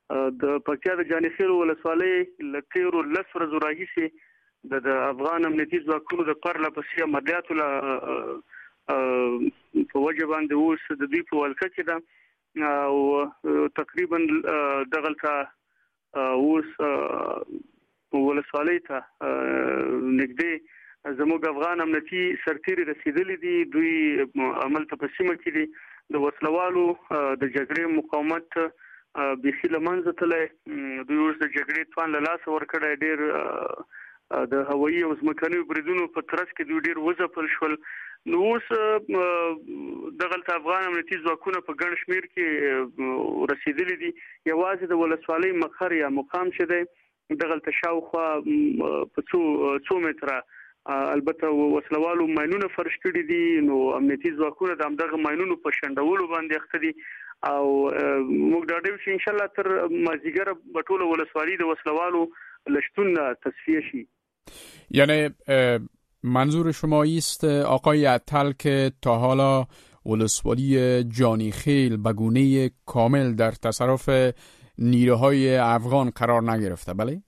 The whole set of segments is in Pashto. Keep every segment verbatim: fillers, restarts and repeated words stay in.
د پکتیا د جانیخیل ولسوالۍ له تیرو لس ورځو راهیسې د افغان امنیتي ځواکونو د پرله پسې عملیاتو له په وجه باندې اوس د دوی په ولکه کې ده او تقریبا دغلته اوس ولسوالۍ ته نږدې زموږ افغان امنیتي سرتیري رسیدلي دي. دوی عمل ته په سیمه کې دي د وسلوالو د جګړې مقاومت بیخي له منځه تللی. دوی اوس د جګړې توان له لاسه ورکړی. ډېر د هوایي او ځمکنیو بریدونو په ترڅ کې دوی ډېر وځپل شول. نو اوس دغلته افغان امنیتي ځواکونه په ګڼ شمېر کې رسیدلي دي. یوازې د ولسوالۍ مقر یا مقام چې دی دغلته شاوخوا په څو څو متره البته وسلوالو ماینونه فرش کړي دي. نو امنیتي ځواکونه د همدغه ماینونو په شنډولو باندې اخته دي او موږ ډاډه یو چې ان شاء الله تر مازیګر به ټوله ولسوالي د وسلوالو له شتون تصفیه شي. یعنی منظور شما است آقای عطل که تا حالا ولسوالی جانیخیل به گونه کامل در تصرف نیروهای افغان قرار نگرفته، بله؟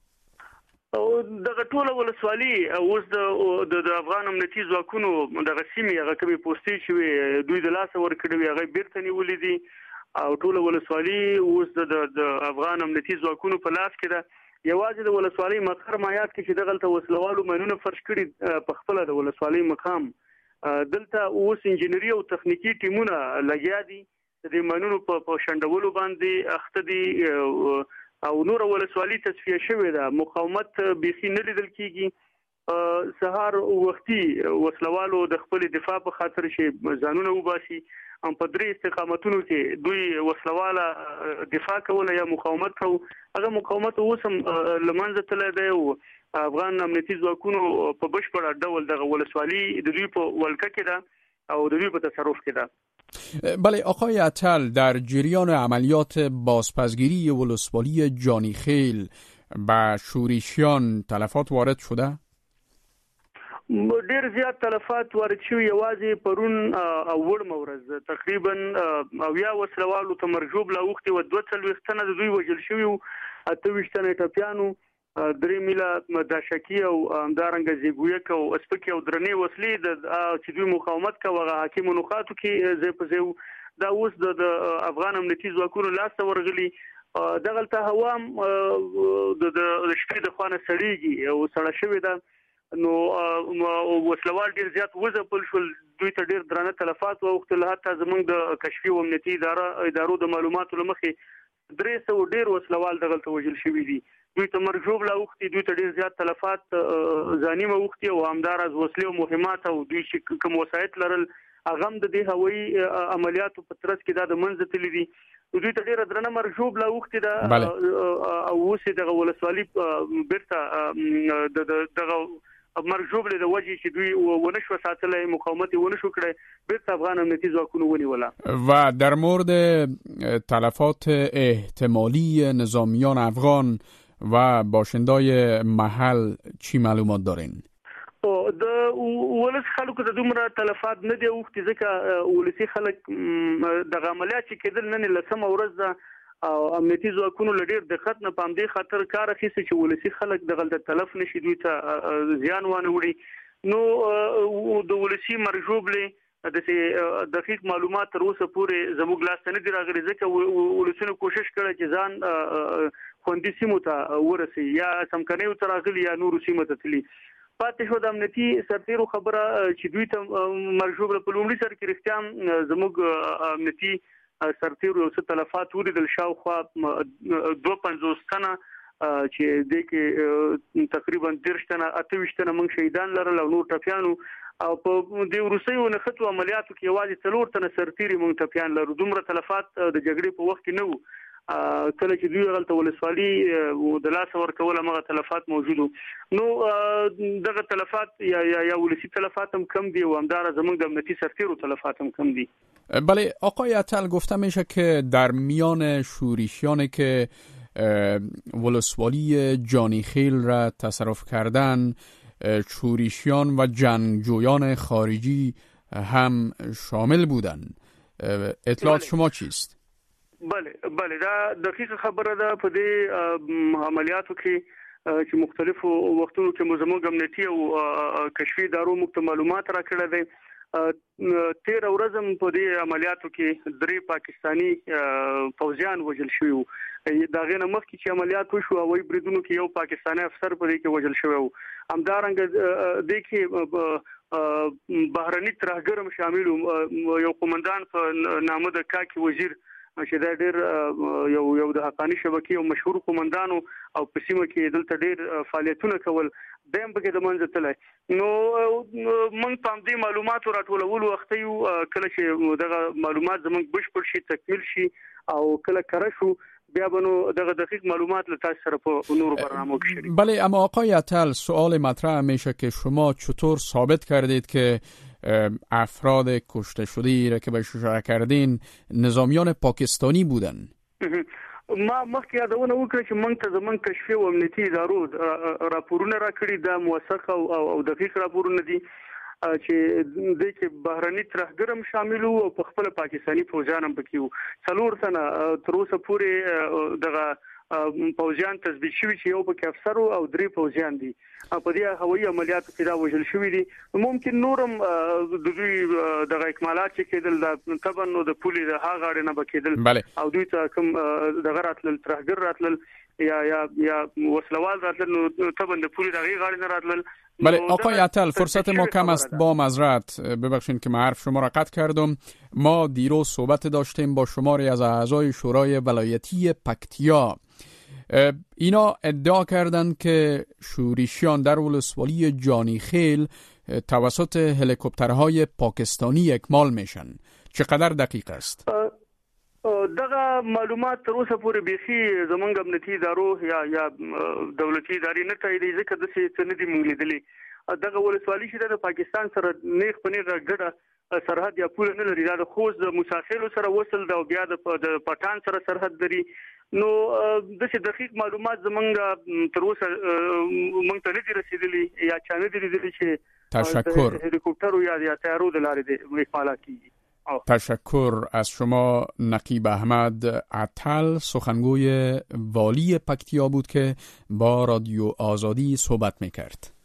دغه ټوله ولسوالي اوس د د افغان امنیتي ځواکونو دغه سیمې هغه کومې پوسټې چې دوی د لاسه ورکړي وي هغه بیرته نیولې دي او ټوله ولسوالي اوس د د افغان امنیتي ځواکونو په لاس کې ده. یوازې د ولسوالۍ مقر مایات کې چې دغلته وسلوالو ماینونه فرش کړي په خپل د ولسوالۍ مقام دلته اوس انجنیري او تخنیکی ټیمونه لګیا دي د دې ماینونو په شنډولو باندې اخته دي او نور ولسوالي تصفیه شوې ده. مقاومت بیخي نه لیدل کیږي. سهار وختي وسلوالو د خپل دفاع په خاطر چې ځانونه وباسي ام په درې استقامتونو کې دوی وسلواله دفاع کوله یا مقاومت کو. هغه مقاومت اوس هم لمنځه تللی دی او افغان امنیتي ځواکونو په بشپړ ډول دغه ولسوالي د دوی په ولکه کې ده او د دوی په تصرف کې ده. بله آقای عطل، در جریان عملیات بازپسگیری ولسوالی جانیخیل به شورشیان تلفات وارد شده؟ ډیر زیات تلفات وارد شوي. یوازې پرون او وړمه ورځ تقریبا اویا وسلوالو ته مرجوب لا وختي و دوه څلوېښت تنه د دوی وژل شوي وو، اته ویشت تنه ټپیانو، درې میله داشکي او همدارنګه زیګویک او اسپکي او درنې وسلې د چې دوی مقاومت کوي حاکم نقاطو کې زی په زیو دا اوس د افغان امنیتي ځواکونو لاس ورغلي. دغلته هوا د شپې د خوانه سړیږي او سړه شوې ده. نو وسلوال ډیر زیات وځپل شول. دوی ته ډیر درانه تلفات واوښتل. حتی زمونږ د کشفي او امنیتي اداره ادارو د معلوماتو لمخې درې سوه ډیر وسلوال دغلته وژل شوي دي. دوی ته مرجوب لا وختي، دوی ته ډیر زیات تلفات ځاني وختي او همدارز وسلې او مهمات او دوی چې کوم وسایط لرل هغه هم د دې هوایي عملیاتو په ترڅ کې دا د منځ تللی دي. دوی ته ډیر درنه مرجوب لا وختي دا او اوس دغه ولسوالي بیرته دغه مرجوب له وجه چې دوی ونشو ساتلای مقاومت ونشو کړی بیرته افغان امنیتي ځواکونو ونیوله. و در مورد تلفات احتمالی نظامیان افغان و باشندای محل چی معلومات دارین؟ د ولس خلکو ته دومره تلفات نه دی وختي ځکه ولسی خلک د عملیات چې کېدل نن لسمه ورځ ده او امنیتي ځواکونو لډیر دقت نه پام دی خاطر کار اخیسته چې ولسی خلک دغه تلف نشي دوی ته زیان وانه وړي. نو د ولسی مرجوب له د دقیق معلومات تر اوسه پورې زموږ لاس نه دی راغلي ځکه ولسونو کوشش کړی چې ځان خوندي سیمو ته ورسي یا سمکنیو ته راغلي یا نور سیمو ته تللی. پاتې شو د امنیتي سرتیرو خبره چې دوی ته مرجوب په لومړي سر کې رښتیا زموږ امنیتي سرتیرو یو څه تلفات ولیدل شاوخوا دوه پنځوس تنه چې د کې تقریبا دېرش تنه اته ویشت تنه موږ شهیدان لرل او نور ټپیانو او په دې وروستیو نښتو عملیاتو کې یوازې څلور تنه سرتیري موږ ټپیان لرو. دومره تلفات د جګړې په وخت کې نه وو. کله چې دوی غلطه ولسوالي د لاس ورکول هغه تلفات موجود. نو دغه تلفات یا یا ولسی تلفات هم کم دي و همدار زموږ د امنیتي سرتیرو تلفات هم کم دي. بله آقای عطل، گفته میشه که در میان شورشیانی که ولسوالی جانیخیل را تصرف کردن شورشیان و جنگجویان خارجی هم شامل بودند. اطلاعات شما چیست؟ بله بله دا دقیقه خبره ده. په دې عملیاتو کې چې مختلفو وختونو کې زموږ امنیتي او کشفي ادارو مخ معلومات راکړل دي. تیر ورځم په دې عملیاتو کې درې پاکستانی فوجیان وژل شوي وو. دا غنه مخکې چې عملیات وشو او بریدونو کې یو پاکستانی افسر په دې کې وژل شوی وو. همدارنګه د کې بهرني ترهګرم شامل یو قومندان په نامه د کاکی وزیر چې دا ډېر یو یو د حقانی شبکې او مشهور قومندانو او په سیمه کې دلته ډېر فعالیتونه کول دیم به د منځ تلای. نو موږ په دې معلوماتو راټولولو وخت یو کله چې دغه معلومات زموږ بشپړ شي تکمیل شي او کله کړه شو بیا بنو دغه دقیق معلومات له تاسو سره په نور برنامه کې شریک. بله، اما آقای عطل سوال مطرح میشه که شما چطور ثابت کردید که افراد کشته شده را که بهش اشاره کردین نظامیان پاکستانی بودن؟ ما مخکې یادونه وکړه چې موږ ته زموږ کشفي او امنیتي ادارو راپورونه راکړي دا موثق او دقیق راپورونه دي چې د کې بهرني ترهګرم شامل وو او په خپل پاکستانی فوجان هم پکې وو. څلور سنه تر اوسه پورې دغه فوجان تثبیت شوي چې یو پکې افسر او درې فوجان دي. په دې هوایي عملیاتو کې دا وژل شوي دي. ممکن نورم د دوی دغه اکمالات چې کېدل د طبعا نو د پولي د هغه اړه نه بکېدل او دوی ته کوم دغه راتلل ترهګر راتلل یا یا یا وسلوال راتلل نو طبعا د پولي دغه غاړه نه راتلل. بله آقای عطل، فرصت ما کم است، با معذرت ببخشید که من حرف شما را قطع کردم. ما دیروز صحبت داشتیم با شماری از اعضای شورای ولایتی پکتیا. اینا ادعا کردند که شورشیان در ولسوالی جانیخیل توسط هلیکوپترهای پاکستانی اکمال میشن. چقدر دقیق است؟ دغه معلومات تر اوسه پورې بيخي زمونږ امنیتي ادارو یا یا دولتي ادارې نه تایید ځکه د څه نه دي مونږ لیدلې. دغه ولسوالي چې د پاکستان سره نیغ په نیغه ګډه سرحد یا پول نه لري. دا د خوست د موساخیلو سره وصل دا بیا د پټان سره سرحد لري. نو د څه دقیق معلومات زمونږ تر اوسه مونږ ته نه دي رسیدلي یا چا نه دي لیدلي چې تشکر هلیکوپتر یا یا طیارو د لارې د اکمالات کیږي. تشکر از شما. نقیب احمد عطل سخنگوی والی پکتیا بود که با رادیو آزادی صحبت میکرد.